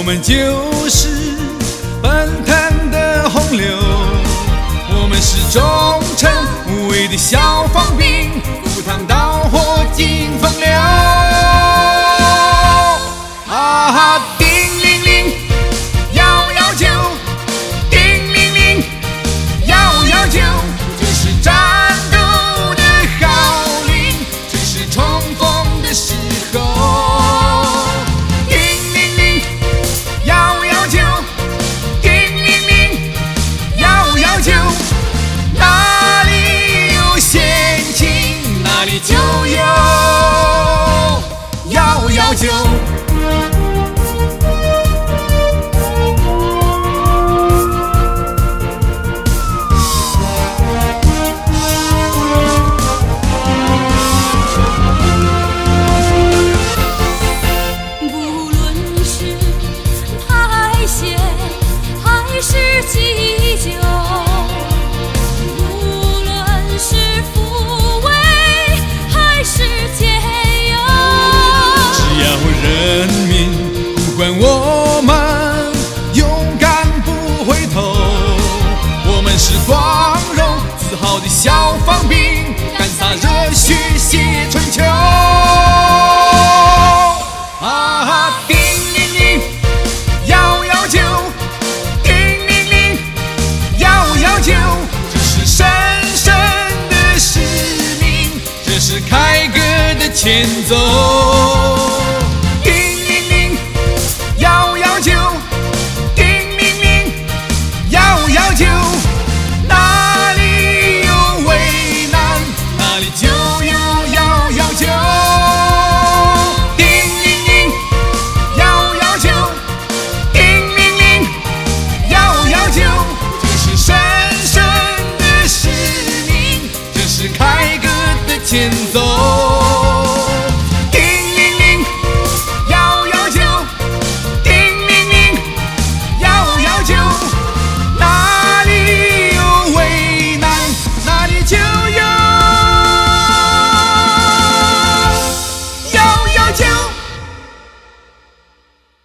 们就是奔腾的洪流，我们是忠诚无畏的消防兵，赴汤蹈火尽风流。啊，叮铃铃119，叮铃铃119，这是战斗的号令，这是冲锋的时候。就有119。 不论是苔藓还是急救，无论是抚慰是解忧， 只要人民不管我们勇敢不回头，我们是光荣自豪的消防兵，敢洒热血写春秋。啊，叮铃铃119，叮铃铃119，这是神圣的使命，这是开歌的前奏。叮铃铃119，叮铃铃119，哪里有危难，哪里就有119。叮铃铃119，叮铃铃119，这是神圣的使命，这是开歌的前奏。